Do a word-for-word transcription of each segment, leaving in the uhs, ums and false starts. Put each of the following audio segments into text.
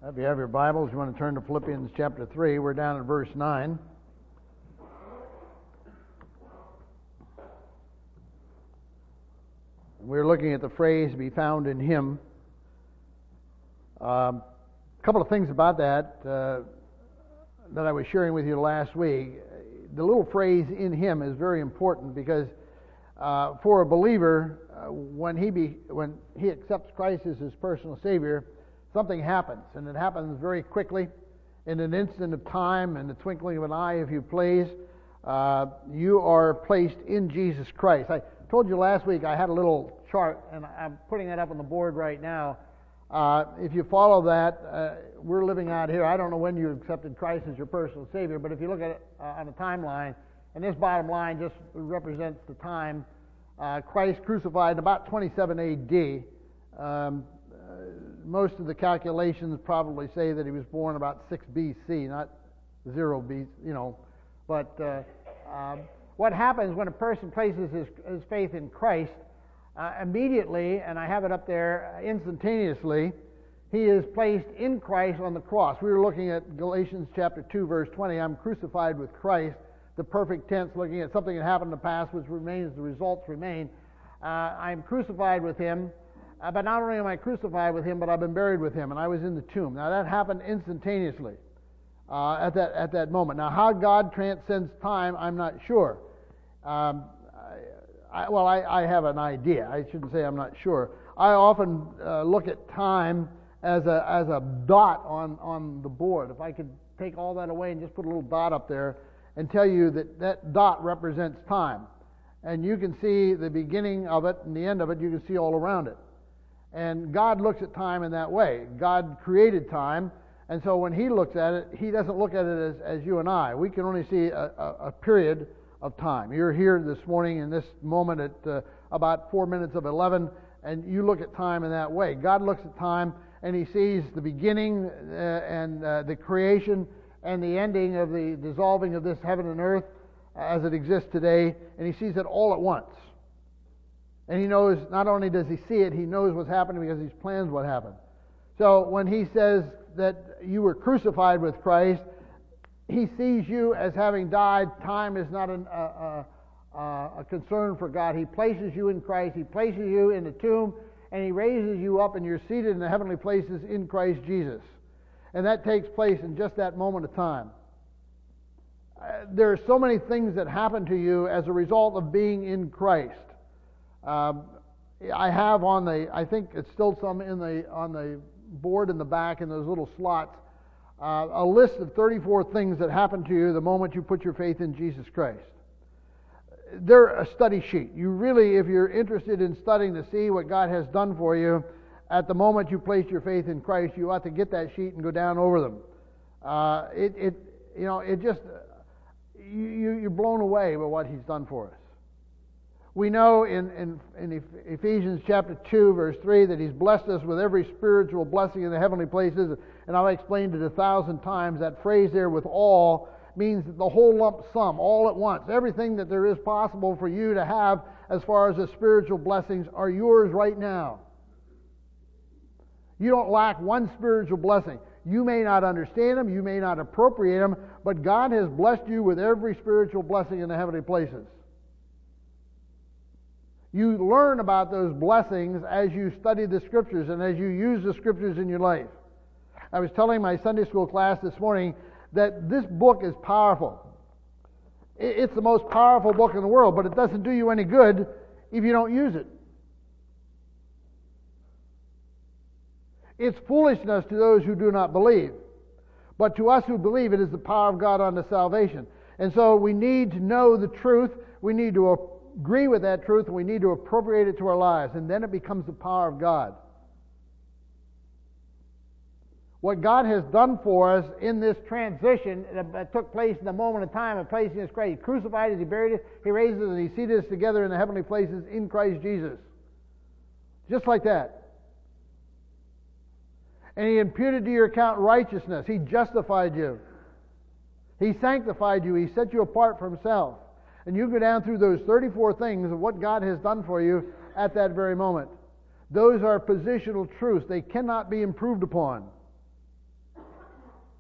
If you have your Bibles, you want to turn to Philippians chapter three. We're down at verse nine. We're looking at the phrase, be found in Him. Um, a couple of things about that uh, that I was sharing with you last week. The little phrase, in Him, is very important because uh, for a believer, uh, when he be, when he accepts Christ as his personal Savior, something happens, and it happens very quickly, in an instant of time, in the twinkling of an eye, if you please. Uh, you are placed in Jesus Christ. I told you last week I had a little chart, and I'm putting that up on the board right now. Uh, if you follow that, uh, we're living out here. I don't know when you accepted Christ as your personal Savior, but if you look at it uh, on a timeline, and this bottom line just represents the time, uh, Christ crucified in about twenty-seven A D. Um, Most of the calculations probably say that he was born about six B C, not zero B, you know. But uh, uh, what happens when a person places his, his faith in Christ, uh, immediately, and I have it up there, instantaneously, he is placed in Christ on the cross. We were looking at Galatians chapter two, verse twenty. I'm crucified with Christ. The perfect tense, looking at something that happened in the past, which remains, the results remain. Uh, I'm crucified with Him. Uh, but not only am I crucified with Him, but I've been buried with Him, and I was in the tomb. Now that happened instantaneously uh, at that at that moment. Now how God transcends time, I'm not sure. Um, I, I, well, I, I have an idea. I shouldn't say I'm not sure. I often uh, look at time as a as a dot on on the board. If I could take all that away and just put a little dot up there and tell you that that dot represents time, and you can see the beginning of it and the end of it. You can see all around it. And God looks at time in that way. God created time, and so when He looks at it, He doesn't look at it as, as you and I. We can only see a, a, a period of time. You're here this morning in this moment at uh, about four minutes of eleven, and you look at time in that way. God looks at time, and He sees the beginning uh, and uh, the creation and the ending of the dissolving of this heaven and earth as it exists today, and He sees it all at once. And He knows, not only does He see it, He knows what's happening because He plans what happened. So when He says that you were crucified with Christ, He sees you as having died. Time is not an, a, a, a concern for God. He places you in Christ. He places you in the tomb, and He raises you up, and you're seated in the heavenly places in Christ Jesus. And that takes place in just that moment of time. Uh, there are so many things that happen to you as a result of being in Christ. Um, I have on the, I think it's still some in the on the board in the back in those little slots, uh, a list of thirty-four things that happen to you the moment you put your faith in Jesus Christ. They're a study sheet. You really, if you're interested in studying to see what God has done for you, at the moment you place your faith in Christ, you ought to get that sheet and go down over them. Uh, it, it, you know, it just, you, you're blown away by what He's done for us. We know in, in, in Ephesians chapter two, verse three, that He's blessed us with every spiritual blessing in the heavenly places. And I've explained it a thousand times. That phrase there, with all, means the whole lump sum, all at once. Everything that there is possible for you to have as far as the spiritual blessings are yours right now. You don't lack one spiritual blessing. You may not understand them, you may not appropriate them, but God has blessed you with every spiritual blessing in the heavenly places. You learn about those blessings as you study the Scriptures and as you use the Scriptures in your life. I was telling my Sunday school class this morning that this book is powerful. It's the most powerful book in the world, but it doesn't do you any good if you don't use it. It's foolishness to those who do not believe, but to us who believe, it is the power of God unto salvation. And so we need to know the truth. We need to agree with that truth, and we need to appropriate it to our lives, and then it becomes the power of God. What God has done for us in this transition that took place in the moment of time of placing His Christ. He crucified us, He buried us, He raised us, and He seated us together in the heavenly places in Christ Jesus. Just like that. And He imputed to your account righteousness. He justified you. He sanctified you. He set you apart for Himself. And you go down through those thirty-four things of what God has done for you at that very moment. Those are positional truths. They cannot be improved upon.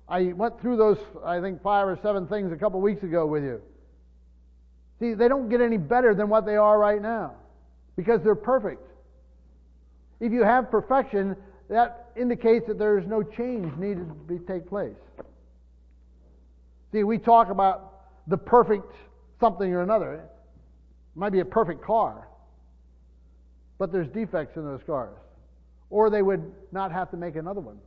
I went through those, I think, five or seven things a couple weeks ago with you. See, they don't get any better than what they are right now because they're perfect. If you have perfection, that indicates that there is no change needed to be, take place. See, we talk about the perfect something or another. It might be a perfect car, but there's defects in those cars, or they would not have to make another one.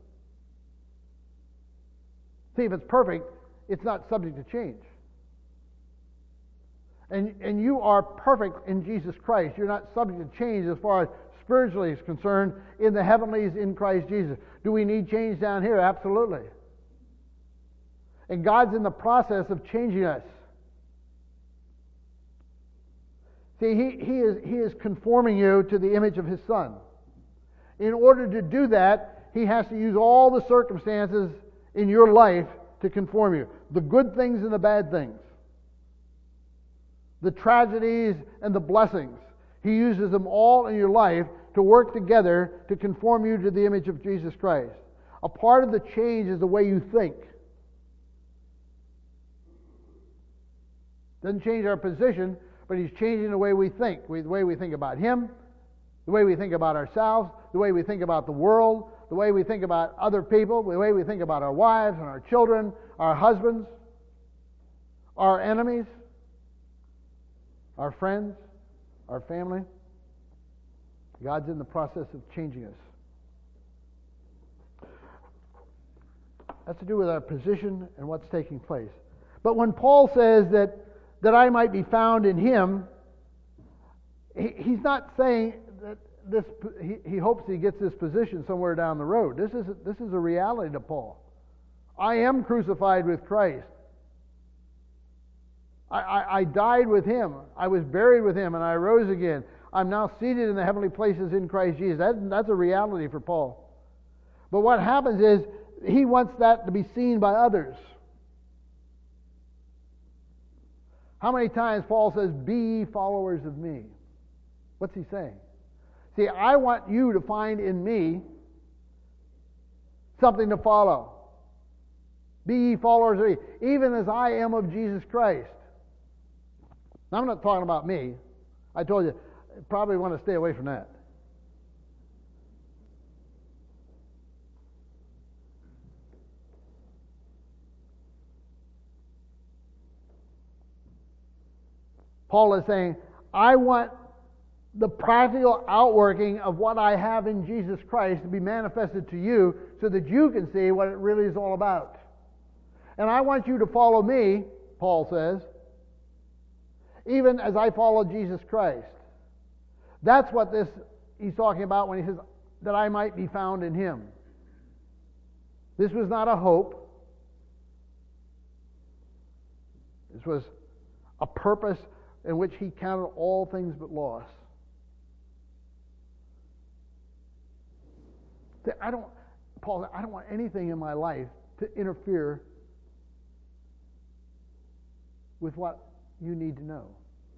See, if it's perfect, it's not subject to change. And, and you are perfect in Jesus Christ. You're not subject to change as far as spiritually is concerned in the heavenlies in Christ Jesus. Do we need change down here? Absolutely. And God's in the process of changing us. See, he, he, is, he is conforming you to the image of His Son. In order to do that, He has to use all the circumstances in your life to conform you. The good things and the bad things. The tragedies and the blessings. He uses them all in your life to work together to conform you to the image of Jesus Christ. A part of the change is the way you think. Doesn't change our position, but He's changing the way we think. The way we think about Him, the way we think about ourselves, the way we think about the world, the way we think about other people, the way we think about our wives and our children, our husbands, our enemies, our friends, our family. God's in the process of changing us. That's to do with our position and what's taking place. But when Paul says that, that I might be found in Him, he, he's not saying that this. He, he hopes he gets this position somewhere down the road. This is this is a reality to Paul. I am crucified with Christ. I, I, I died with Him. I was buried with Him, and I rose again. I'm now seated in the heavenly places in Christ Jesus. That, that's a reality for Paul. But what happens is he wants that to be seen by others. How many times Paul says, "Be ye followers of me"? What's he saying? See, I want you to find in me something to follow. Be ye followers of me, even as I am of Jesus Christ. Now, I'm not talking about me. I told you, I probably want to stay away from that. Paul is saying, I want the practical outworking of what I have in Jesus Christ to be manifested to you so that you can see what it really is all about. And I want you to follow me, Paul says, even as I follow Jesus Christ. That's what this he's talking about when he says, that I might be found in Him. This was not a hope. This was a purpose in which he counted all things but loss. I don't, Paul said, I don't want anything in my life to interfere with what you need to know.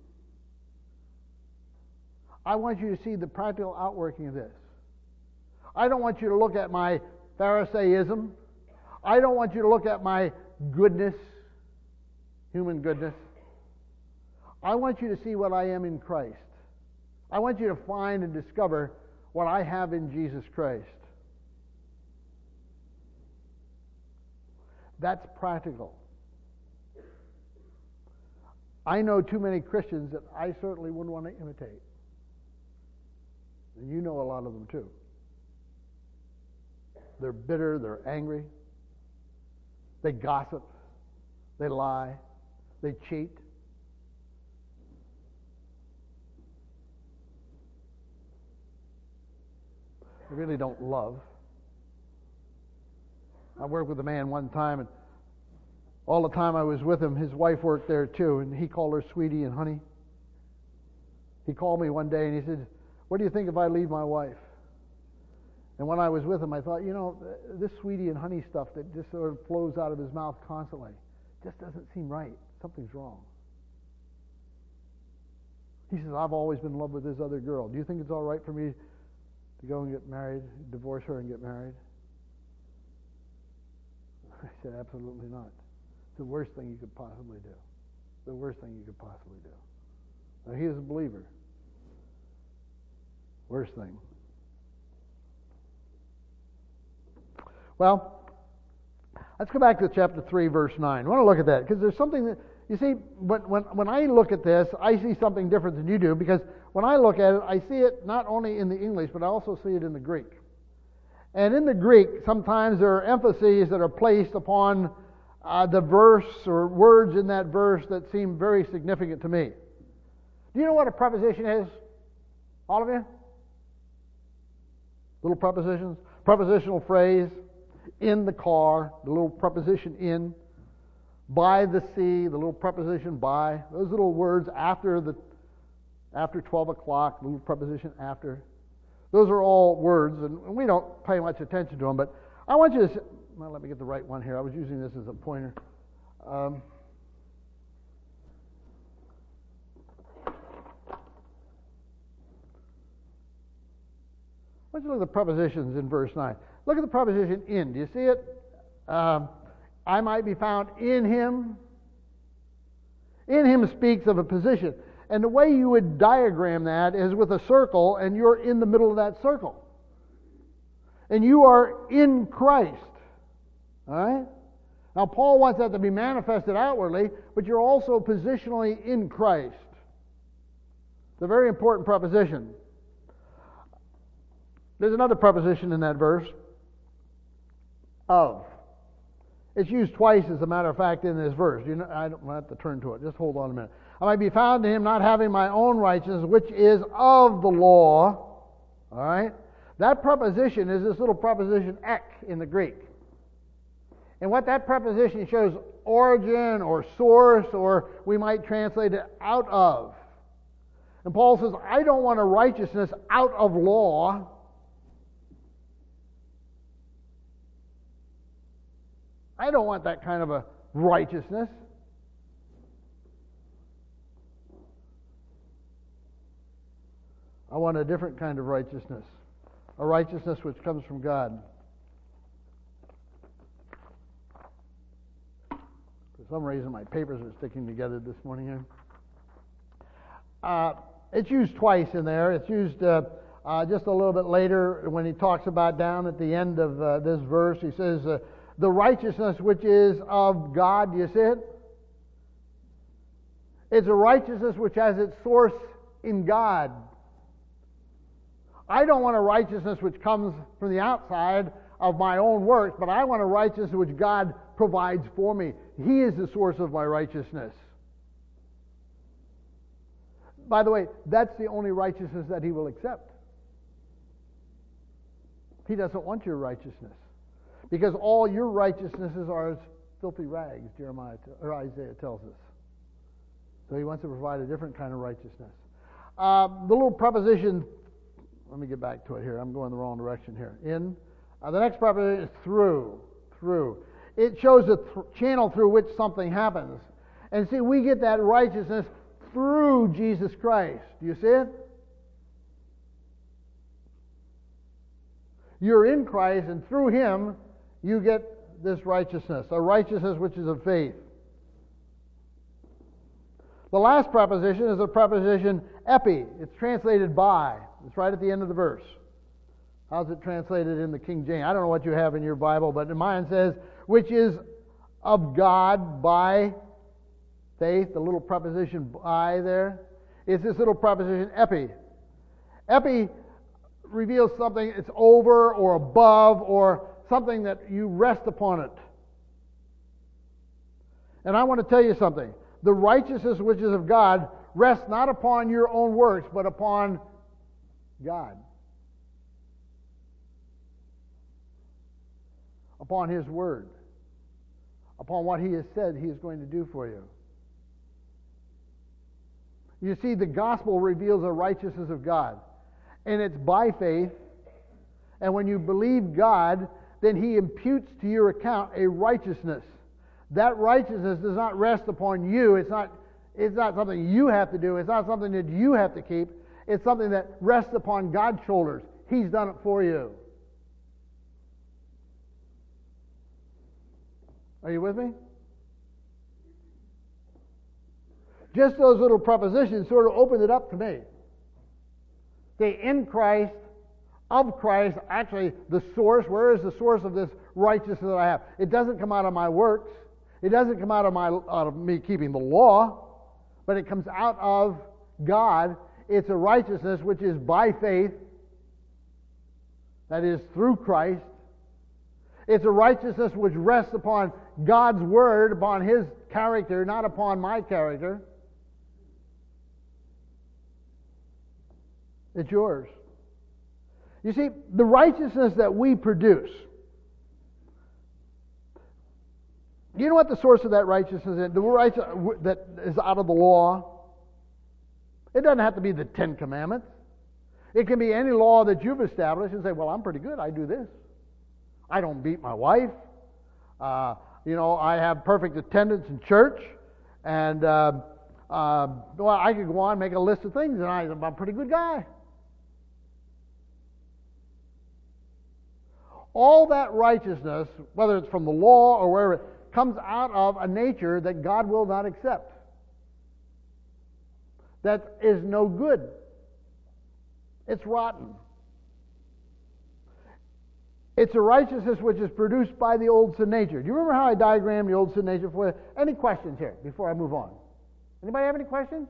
I want you to see the practical outworking of this. I don't want you to look at my Pharisaism. I don't want you to look at my goodness, human goodness. I want you to see what I am in Christ. I want you to find and discover what I have in Jesus Christ. That's practical. I know too many Christians that I certainly wouldn't want to imitate. And you know a lot of them too. They're bitter, they're angry, they gossip, they lie, they cheat. They really don't love. I worked with a man one time, and all the time I was with him, his wife worked there too, and he called her sweetie and honey. He called me one day and he said, "What do you think if I leave my wife?" And when I was with him, I thought, you know, this sweetie and honey stuff that just sort of flows out of his mouth constantly just doesn't seem right. Something's wrong. He says, "I've always been in love with this other girl. Do you think it's all right for me to go and get married, divorce her and get married?" I said, absolutely not. It's the worst thing you could possibly do. The worst thing you could possibly do. Now, he is a believer. Worst thing. Well, let's go back to chapter three, verse nine. I want to look at that because there's something that, you see, when, when, when I look at this, I see something different than you do, because when I look at it, I see it not only in the English, but I also see it in the Greek. And in the Greek, sometimes there are emphases that are placed upon uh, the verse or words in that verse that seem very significant to me. Do you know what a preposition is? All of you? Little prepositions? Prepositional phrase. In the car, the little preposition in. By the sea, the little preposition by. Those little words after the after twelve o'clock, the little preposition after. Those are all words, and we don't pay much attention to them, but I want you to... Well, let me get the right one here. I was using this as a pointer. Um, Let's look at the prepositions in verse nine. Look at the preposition in. Do you see it? Um, I might be found in him. In him speaks of a position. And the way you would diagram that is with a circle, and you're in the middle of that circle. And you are in Christ. All right? Now, Paul wants that to be manifested outwardly, but you're also positionally in Christ. It's a very important preposition. There's another preposition in that verse. Of. It's used twice, as a matter of fact, in this verse. You know, I don't I have to turn to it. Just hold on a minute. I might be found in him, not having my own righteousness, which is of the law. All right? That preposition is this little preposition ek in the Greek. And what that preposition shows, origin or source, or we might translate it out of. And Paul says, I don't want a righteousness out of law. I don't want that kind of a righteousness. I want a different kind of righteousness. A righteousness which comes from God. For some reason, my papers are sticking together this morning here. Uh, it's used twice in there. It's used uh, uh, just a little bit later when he talks about down at the end of uh, this verse. He says, uh, the righteousness which is of God. Do you see it? It's a righteousness which has its source in God. I don't want a righteousness which comes from the outside of my own works, but I want a righteousness which God provides for me. He is the source of my righteousness. By the way, that's the only righteousness that He will accept. He doesn't want your righteousness, because all your righteousnesses are as filthy rags, Jeremiah or Isaiah tells us. So He wants to provide a different kind of righteousness. Uh, the little preposition, let me get back to it here. I'm going the wrong direction here. In. Uh, the next preposition is through. Through. It shows the th- channel through which something happens. And see, we get that righteousness through Jesus Christ. Do you see it? You're in Christ, and through Him, you get this righteousness, a righteousness which is of faith. The last preposition is the preposition epi. It's translated by. It's right at the end of the verse. How's it translated in the King James? I don't know what you have in your Bible, but in mine it says, which is of God by faith. The little preposition by there. It's this little preposition epi. Epi reveals something it's over or above or something that you rest upon it. And I want to tell you something. The righteousness which is of God rests not upon your own works, but upon God. Upon His Word. Upon what He has said He is going to do for you. You see, the gospel reveals a righteousness of God. And it's by faith. And when you believe God, then He imputes to your account a righteousness. That righteousness does not rest upon you. It's not, it's not something you have to do. It's not something that you have to keep. It's something that rests upon God's shoulders. He's done it for you. Are you with me? Just those little prepositions sort of opened it up to me. Say, in Christ, of Christ, actually the source. Where is the source of this righteousness that I have? It doesn't come out of my works. It doesn't come out of my out of me keeping the law, but it comes out of God. It's a righteousness which is by faith, that is through Christ. It's a righteousness which rests upon God's word, upon His character, not upon my character. It's yours. You see, the righteousness that we produce, you know what the source of that righteousness is? The righteousness that is out of the law. It doesn't have to be the Ten Commandments. It can be any law that you've established and say, well, I'm pretty good. I do this. I don't beat my wife. Uh, you know, I have perfect attendance in church. And, uh, uh, well, I could go on and make a list of things, and I, I'm a pretty good guy. All that righteousness, whether it's from the law or wherever, it comes out of a nature that God will not accept. That is no good. It's rotten. It's a righteousness which is produced by the old sin nature. Do you remember how I diagrammed the old sin nature for you? Any questions here before I move on? Anybody have any questions?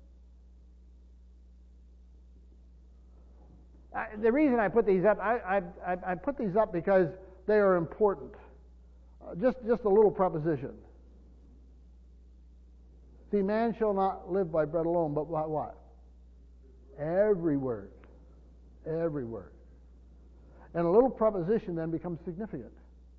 I, the reason I put these up, I, I, I put these up because they are important. Uh, just, just a little proposition. See, man shall not live by bread alone, but by what? Every word. Every word. And a little proposition then becomes significant.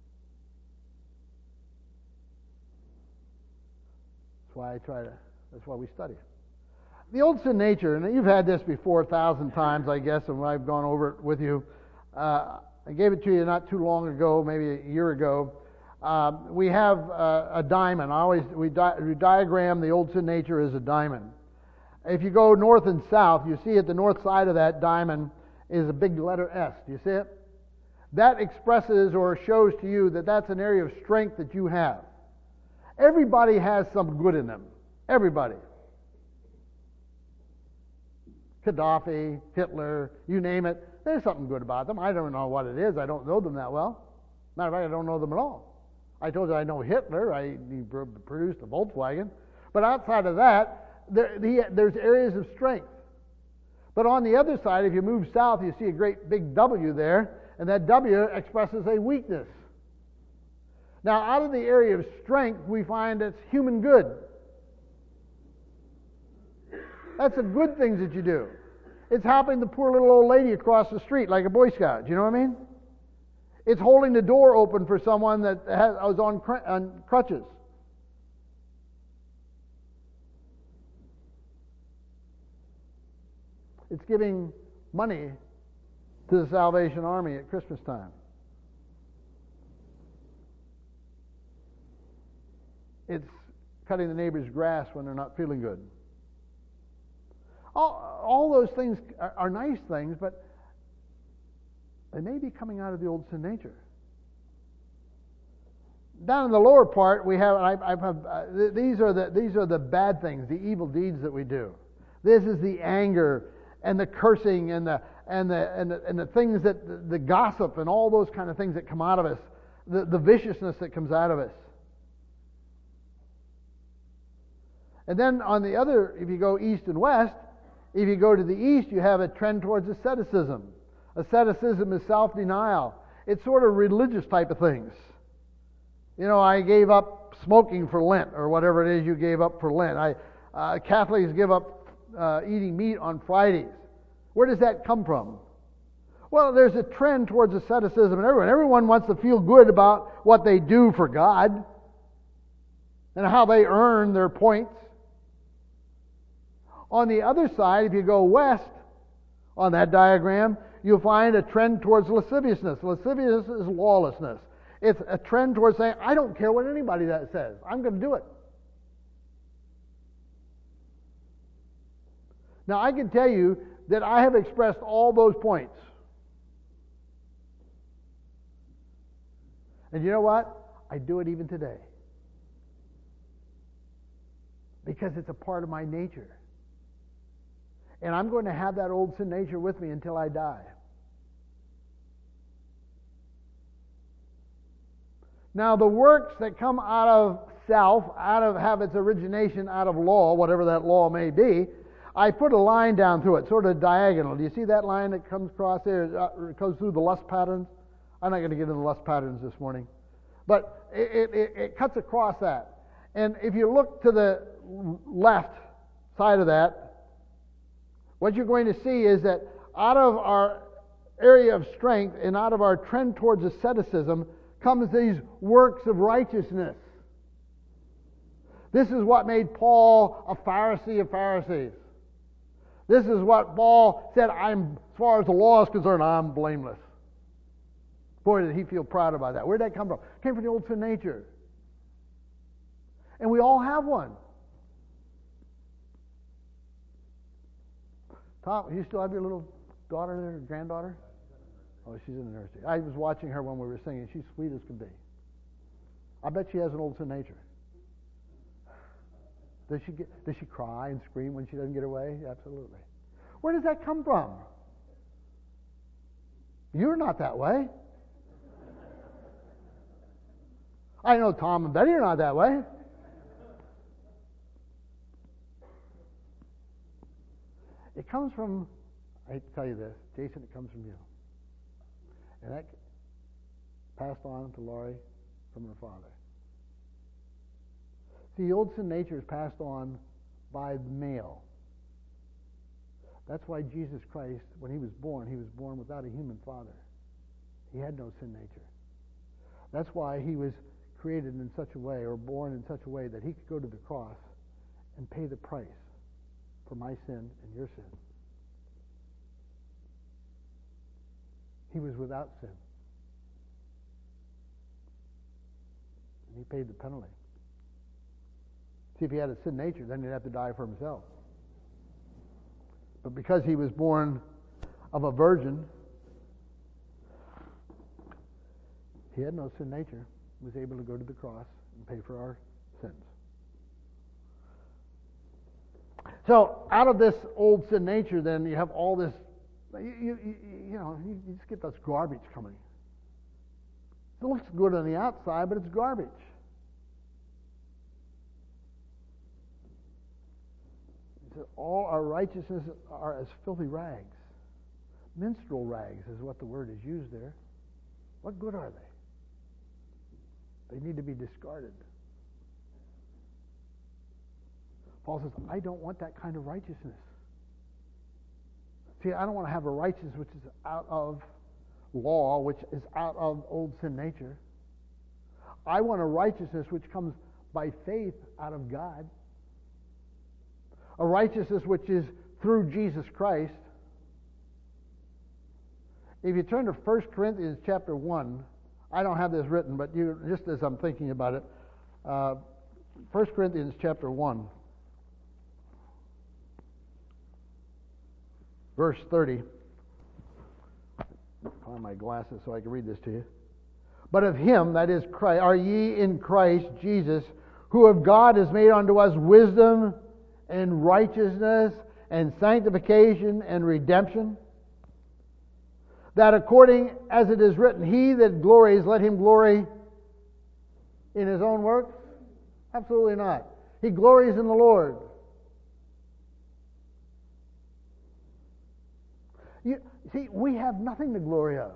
That's why I try to, that's why we study it. The old sin nature, and you've had this before a thousand times, I guess, and I've gone over it with you. Uh, I gave it to you not too long ago, maybe a year ago. Uh, we have uh, a diamond. I always we, di- we diagram the old sin nature as a diamond. If you go north and south, you see at the north side of that diamond is a big letter S. Do you see it? That expresses or shows to you that that's an area of strength that you have. Everybody has some good in them. Everybody. Gaddafi, Hitler, you name it. There's something good about them. I don't know what it is. I don't know them that well. Matter of fact, I don't know them at all. I told you I know Hitler. I, he produced a Volkswagen. But outside of that, there, the, there's areas of strength. But on the other side, if you move south, you see a great big W there, and that W expresses a weakness. Now, out of the area of strength, we find it's human good. That's the good things that you do. It's helping the poor little old lady across the street like a Boy Scout. Do you know what I mean? It's holding the door open for someone that has, was on, cr- on crutches. It's giving money to the Salvation Army at Christmas time. It's cutting the neighbor's grass when they're not feeling good. All, all those things are, are nice things, but they may be coming out of the old sin nature. Down in the lower part, we have, I, I have uh, these are the these are the bad things, the evil deeds that we do. This is the anger and the cursing and the and the and the, and the things that the, the gossip and all those kind of things that come out of us, the, the viciousness that comes out of us. And then on the other, if you go east and west, if you go to the east, you have a trend towards asceticism. Asceticism is self-denial. It's sort of religious type of things. You know, I gave up smoking for Lent, or whatever it is you gave up for Lent. I, uh, Catholics give up uh, eating meat on Fridays. Where does that come from? Well, there's a trend towards asceticism in everyone. Everyone wants to feel good about what they do for God and how they earn their points. On the other side, if you go west on that diagram, you'll find a trend towards lasciviousness. Lasciviousness is lawlessness. It's a trend towards saying, I don't care what anybody that says. I'm going to do it. Now, I can tell you that I have expressed all those points. And you know what? I do it even today. Because it's a part of my nature. And I'm going to have that old sin nature with me until I die. Now, the works that come out of self, out of, have its origination out of law, whatever that law may be, I put a line down through it, sort of diagonal. Do you see that line that comes across there? It goes through the lust patterns. I'm not going to get into the lust patterns this morning. But it, it, it cuts across that. And if you look to the left side of that, what you're going to see is that out of our area of strength and out of our trend towards asceticism comes these works of righteousness. This is what made Paul a Pharisee of Pharisees. This is what Paul said, I'm, as far as the law is concerned, I'm blameless. Boy, did he feel proud about that. Where did that come from? It came from the old sin nature. And we all have one. Tom, you still have your little daughter there, granddaughter? Oh, she's in the nursery. I was watching her when we were singing. She's sweet as can be. I bet she has an old sin nature. Does she get, does she cry and scream when she doesn't get her way? Absolutely. Where does that come from? You're not that way. I know Tom and Betty are not that way. It comes from, I hate to tell you this, Jason, it comes from you. And that passed on to Laurie from her father. See, the old sin nature is passed on by the male. That's why Jesus Christ, when he was born, he was born without a human father. He had no sin nature. That's why he was created in such a way, or born in such a way, that he could go to the cross and pay the price for my sin and your sin. He was without sin. And he paid the penalty. See, if he had a sin nature, then he'd have to die for himself. But because he was born of a virgin, he had no sin nature. He was able to go to the cross and pay for our sins. So, out of this old sin nature, then, you have all this, you, you, you, you know, you, you just get this garbage coming. It looks good on the outside, but it's garbage. So all our righteousness are as filthy rags. Minstrel rags is what the word is used there. What good are they? They need to be discarded. Paul says, I don't want that kind of righteousness. See, I don't want to have a righteousness which is out of law, which is out of old sin nature. I want a righteousness which comes by faith out of God. A righteousness which is through Jesus Christ. If you turn to First Corinthians chapter one, I don't have this written, but you, just as I'm thinking about it, uh, First Corinthians chapter one, verse thirty. Find my glasses so I can read this to you. But of him, that is Christ, are ye in Christ Jesus, who of God is made unto us wisdom and righteousness and sanctification and redemption, that according as it is written, he that glories, let him glory in his own works? Absolutely not. He glories in the Lord. You see, we have nothing to glory of,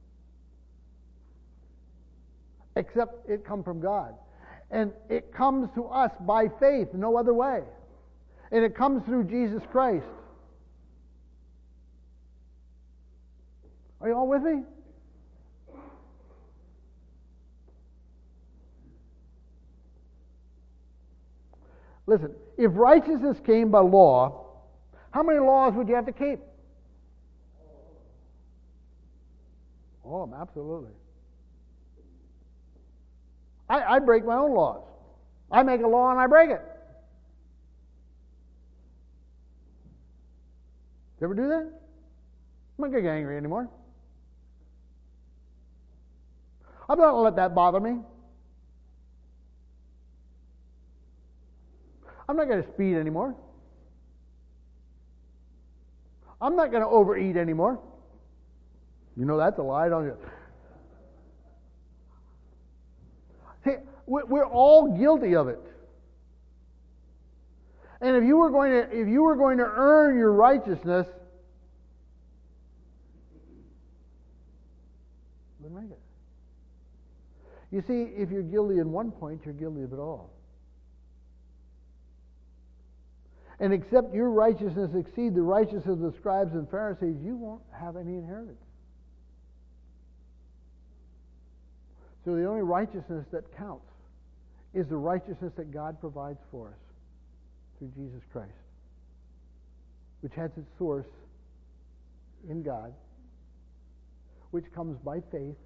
except it come from God. And it comes to us by faith, no other way. And it comes through Jesus Christ. Are you all with me? Listen, if righteousness came by law, how many laws would you have to keep? Oh, absolutely. I, I break my own laws. I make a law and I break it. You ever do that? I'm not getting angry anymore. I'm not going to let that bother me. I'm not going to speed anymore. I'm not going to overeat anymore. You know that's a lie, don't you? See, we're all guilty of it. And if you were going to, if you were going to earn your righteousness, wouldn't make it. You see, if you're guilty in one point, you're guilty of it all. And except your righteousness exceed the righteousness of the scribes and Pharisees, you won't have any inheritance. So the only righteousness that counts is the righteousness that God provides for us through Jesus Christ, which has its source in God, which comes by faith.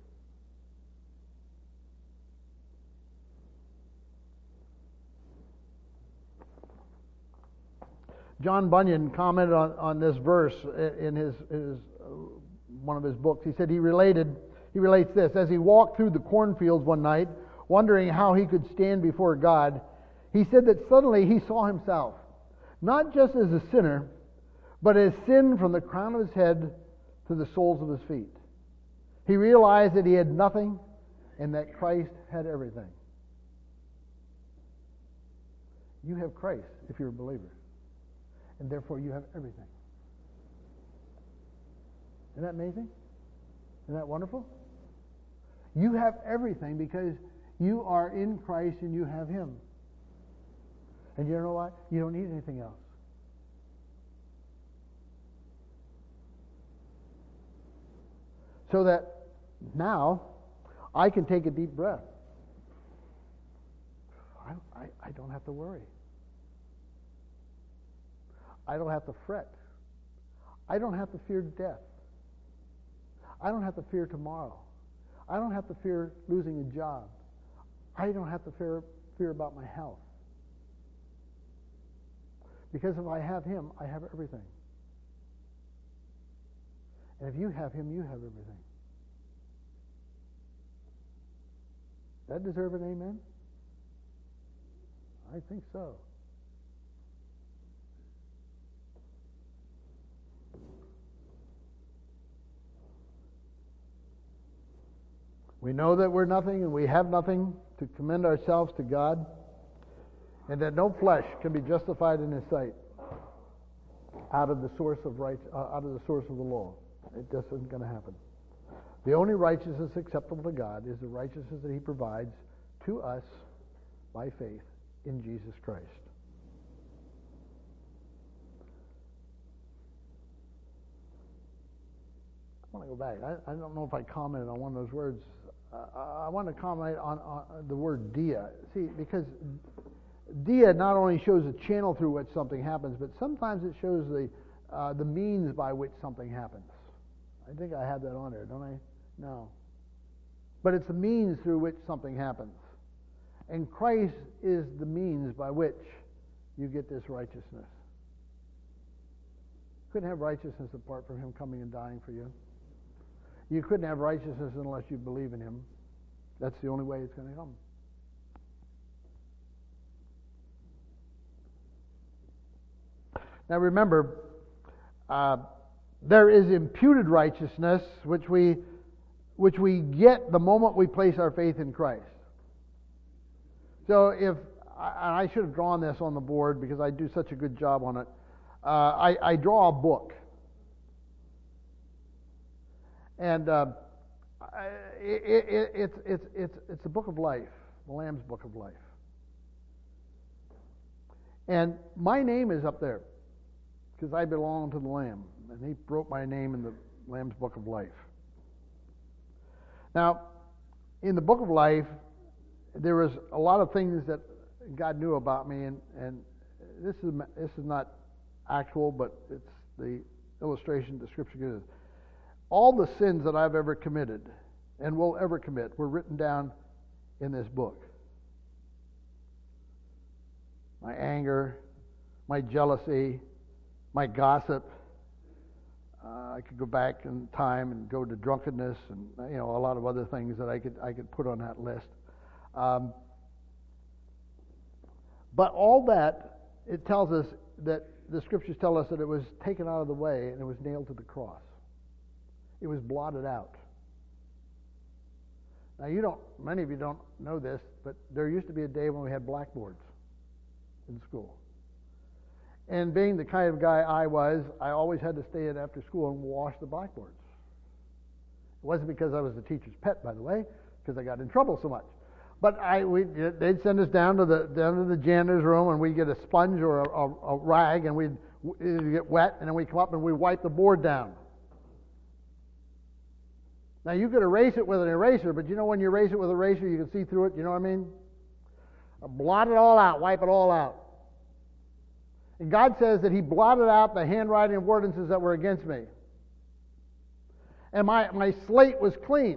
John Bunyan commented on, on this verse in his, his uh, one of his books. He said he related he relates this: as he walked through the cornfields one night, wondering how he could stand before God, he said that suddenly he saw himself, not just as a sinner, but as sin from the crown of his head to the soles of his feet. He realized that he had nothing and that Christ had everything. You have Christ if you're a believer. And therefore you have everything. Isn't that amazing? Isn't that wonderful? You have everything because you are in Christ and you have Him. And you know what? You don't need anything else. So that now I can take a deep breath. I, I, I don't have to worry. I don't have to fret. I don't have to fear death. I don't have to fear tomorrow. I don't have to fear losing a job. I don't have to fear, fear about my health. Because if I have Him, I have everything. And if you have Him, you have everything. That deserve an amen? I think so. We know that we're nothing and we have nothing to commend ourselves to God, and that no flesh can be justified in His sight out of the source of right, uh, out of the source of the law. It just isn't going to happen. The only righteousness acceptable to God is the righteousness that He provides to us by faith in Jesus Christ. I want to go back. I, I don't know if I commented on one of those words. Uh, I want to comment on, on the word dia. See, because dia not only shows a channel through which something happens, but sometimes it shows the uh, the means by which something happens. I think I have that on there, don't I? No. But it's the means through which something happens. And Christ is the means by which you get this righteousness. You couldn't have righteousness apart from Him coming and dying for you. You couldn't have righteousness unless you believe in Him. That's the only way it's going to come. Now remember, uh, there is imputed righteousness which we which we get the moment we place our faith in Christ. So if, and I should have drawn this on the board because I do such a good job on it. Uh, I, I draw a book. And uh, it, it, it's, it's, it's, it's the book of life, the Lamb's book of life. And my name is up there because I belong to the Lamb. And He wrote my name in the Lamb's book of life. Now, in the book of life, there was a lot of things that God knew about me. And, and this is this is not actual, but it's the illustration the Scripture gives. All the sins that I've ever committed and will ever commit were written down in this book. My anger, my jealousy, my gossip. Uh, I could go back in time and go to drunkenness and you know a lot of other things that I could I could put on that list. Um, but all that it tells us that the Scriptures tell us that it was taken out of the way and it was nailed to the cross. It was blotted out. Now, you don't, many of you don't know this, but there used to be a day when we had blackboards in school. And being the kind of guy I was, I always had to stay in after school and wash the blackboards. It wasn't because I was the teacher's pet, by the way, because I got in trouble so much. But I, we, they'd send us down to the down to the janitor's room, and we'd get a sponge or a, a, a rag, and we'd, we'd get wet, and then we'd come up and we'd wipe the board down. Now, you could erase it with an eraser, but you know when you erase it with an eraser, you can see through it, you know what I mean? Blot it all out, wipe it all out. And God says that He blotted out the handwriting of ordinances that were against me. And my, my slate was clean.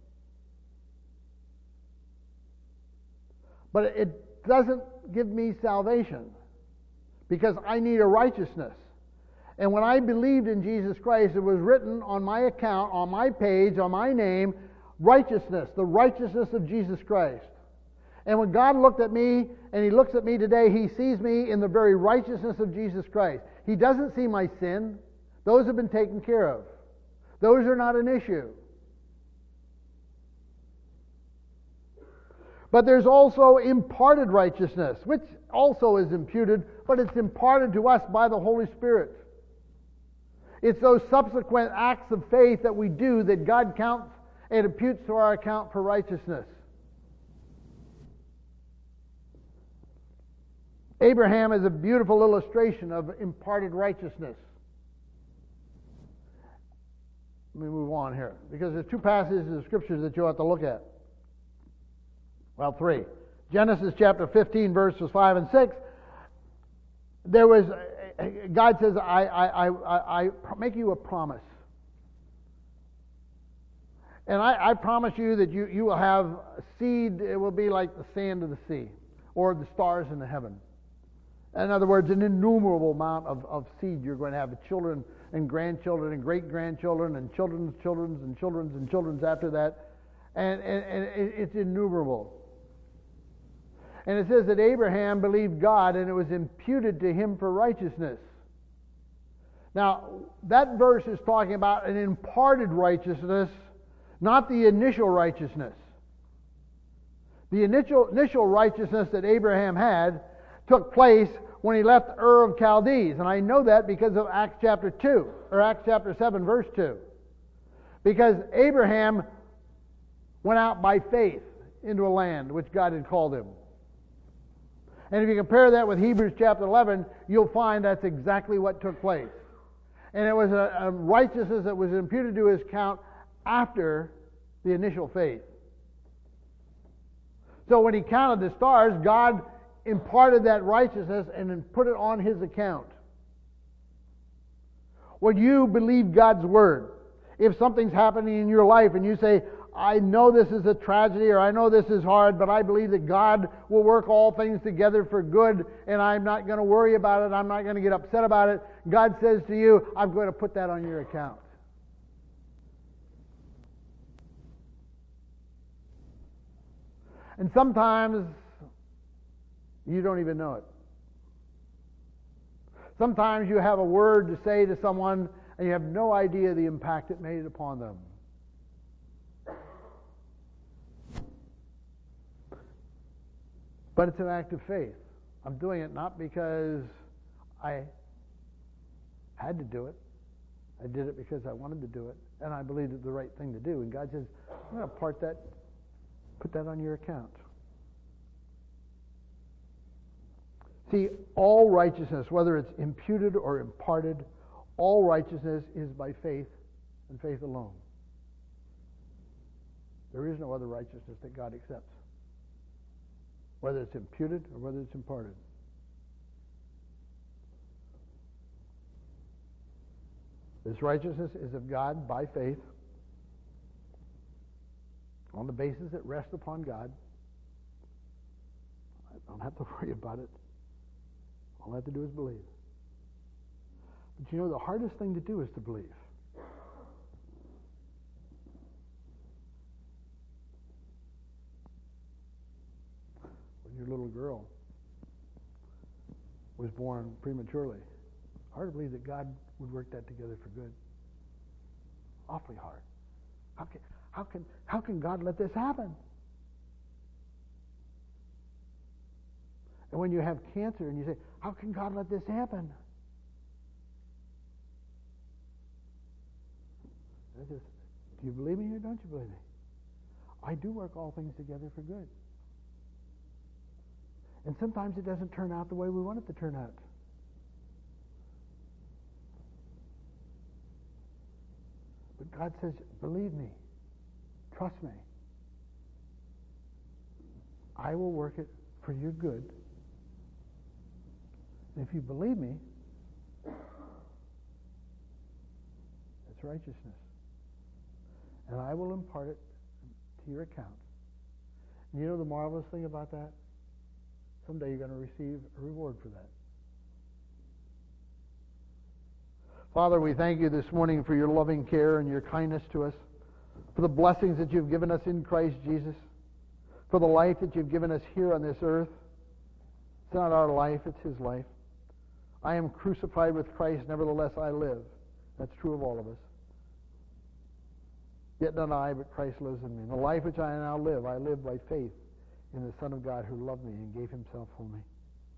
But it doesn't give me salvation, because I need a righteousness. And when I believed in Jesus Christ, it was written on my account, on my page, on my name, righteousness, the righteousness of Jesus Christ. And when God looked at me, and He looks at me today, He sees me in the very righteousness of Jesus Christ. He doesn't see my sin. Those have been taken care of. Those are not an issue. But there's also imparted righteousness, which also is imputed, but it's imparted to us by the Holy Spirit. It's those subsequent acts of faith that we do that God counts and imputes to our account for righteousness. Abraham is a beautiful illustration of imparted righteousness. Let me move on here, because there's two passages of Scriptures that you have to look at. Well, three. Genesis chapter fifteen, verses five and six. There was, God says, I, I, I, I make you a promise. And I, I promise you that you, you will have seed, it will be like the sand of the sea, or the stars in the heaven. In other words, an innumerable amount of, of seed you're going to have, children and grandchildren and great-grandchildren and children's children's and children's and children's after that. And, and, and it's innumerable. And it says that Abraham believed God, and it was imputed to him for righteousness. Now, that verse is talking about an imparted righteousness, not the initial righteousness. The initial, initial righteousness that Abraham had took place when he left Ur of Chaldees. And I know that because of Acts chapter two, or Acts chapter seven, verse two. Because Abraham went out by faith into a land which God had called him. And if you compare that with Hebrews chapter eleven, you'll find that's exactly what took place. And it was a, a righteousness that was imputed to his account after the initial faith. So when he counted the stars, God imparted that righteousness and then put it on his account. When you believe God's word, if something's happening in your life and you say, I know this is a tragedy, or I know this is hard, but I believe that God will work all things together for good, and I'm not going to worry about it, I'm not going to get upset about it. God says to you, I'm going to put that on your account. And sometimes you don't even know it. Sometimes you have a word to say to someone, and you have no idea the impact it made upon them. But it's an act of faith. I'm doing it not because I had to do it. I did it because I wanted to do it, and I believed it was the right thing to do. And God says, I'm going to part that, put that on your account. See, all righteousness, whether it's imputed or imparted, all righteousness is by faith and faith alone. There is no other righteousness that God accepts, whether it's imputed or whether it's imparted. This righteousness is of God by faith, on the basis it rests upon God. I don't have to worry about it. All I have to do is believe. But you know, the hardest thing to do is to believe. When you're a little girl, was born prematurely. Hard to believe that God would work that together for good. Awfully hard. How can, how can, how can God let this happen? And when you have cancer and you say, how can God let this happen? I just, do you believe me or don't you believe me? I do work all things together for good. And sometimes it doesn't turn out the way we want it to turn out. But God says, believe me. Trust me. I will work it for your good. And if you believe me, it's righteousness. And I will impart it to your account. And you know the marvelous thing about that? Someday you're going to receive a reward for that. Father, we thank you this morning for your loving care and your kindness to us, for the blessings that you've given us in Christ Jesus, for the life that you've given us here on this earth. It's not our life, it's his life. I am crucified with Christ, nevertheless I live. That's true of all of us. Yet not I, but Christ lives in me. And the life which I now live, I live by faith in the Son of God who loved me and gave himself for me.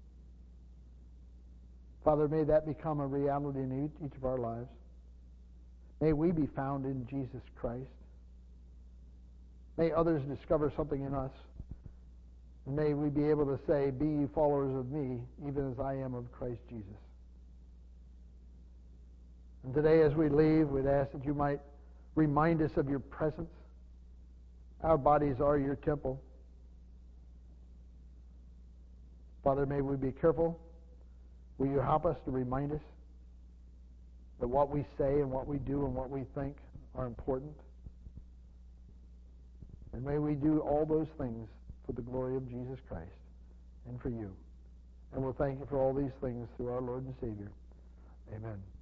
Father, may that become a reality in each, each of our lives. May we be found in Jesus Christ. May others discover something in us. And may we be able to say, be ye followers of me, even as I am of Christ Jesus. And today as we leave, we'd ask that you might remind us of your presence. Our bodies are your temple. Father, may we be careful. Will you help us to remind us that what we say and what we do and what we think are important? And may we do all those things for the glory of Jesus Christ and for you. And we'll thank you for all these things through our Lord and Savior. Amen.